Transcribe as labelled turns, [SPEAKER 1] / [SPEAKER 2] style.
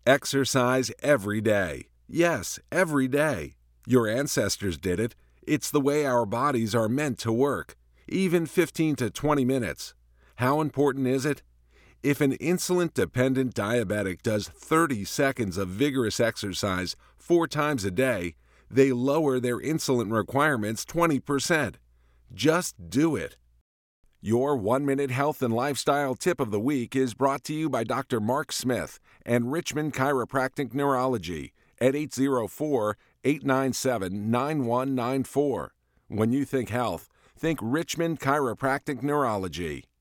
[SPEAKER 1] Exercise every day. Yes, every day. Your ancestors did it. It's the way our bodies are meant to work. Even 15 to 20 minutes. How important is it? If an insulin-dependent diabetic does 30 seconds of vigorous exercise 4 times a day, they lower their insulin requirements 20%. Just do it. Your 1-minute health and lifestyle tip of the week is brought to you by Dr. Mark Smith and Richmond Chiropractic Neurology at 804-897-9194. When you think health, think Richmond Chiropractic Neurology.